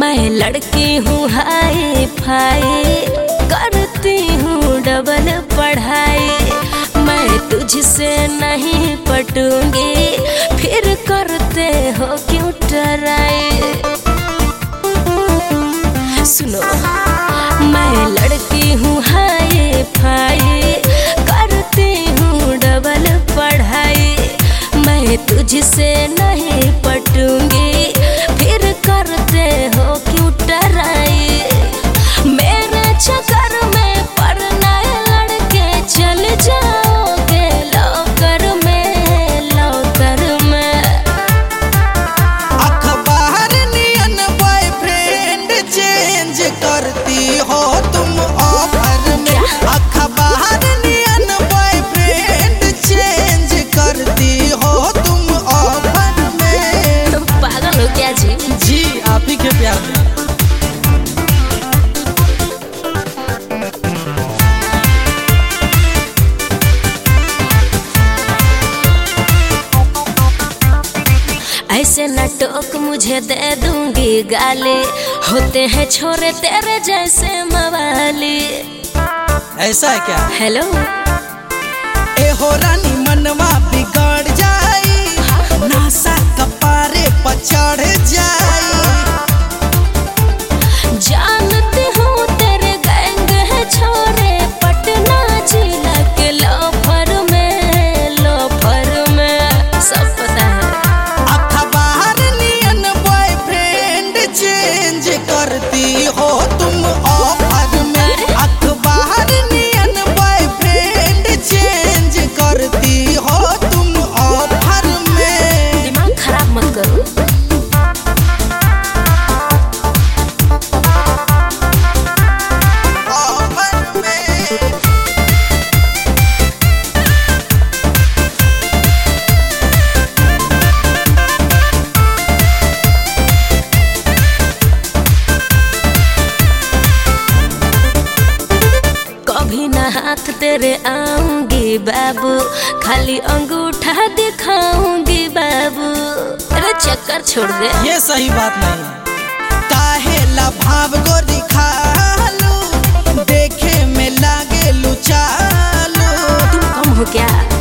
मैं लड़की हूँ हाई फाई, करती हूँ डबल पढ़ाई। मैं तुझसे नहीं पटूंगी, फिर करते हो क्यों टराई। सुनो, मैं लड़की हूँ हाई फाई, करती हूँ डबल पढ़ाई। मैं तुझसे नहीं पटूंगी, फिर करते हो क्यों टराई। मेरे चक्कर में पड़ना लड़के चल जाओगे लौकर में, लौकर में। अखबार नियन बॉयफ्रेंड चेंज करती हो तुम ऑफर में। अखबार नियन बॉयफ्रेंड चेंज करती हो तुम ऑफर में। तुम पागल हो क्या जी? जी आप ही के प्यार में। ऐसे न टोक, मुझे दे दूंगी गाली। होते हैं छोरे तेरे जैसे मवाली। ऐसा है क्या? हेलो, ए हो रानी मनवा बिगड़ जाई, नासा कपारे पर चढ़ जाई। जानती हूँ तेरे गैंग है छोरे पटना जिला के लोफर में, लोफर में सब पता है। अखबार नियन बॉयफ्रेंड चेंज करती हो तुम ऑफर में। अखबार नियन बॉयफ्रेंड चेंज करती हो तुम ऑफर में। दिमाग खराब मत करो। ऑफर में कभी ना हाथ तेरे आऊंगी बाबू, खाली अंगूठा दिखाऊंगी बाबू। अरे चक्कर छोड़ दे। ये सही बात नहीं। काहे ला भाव गोरी खालू, देखे में लागे लू चालू। तुम कम हो क्या?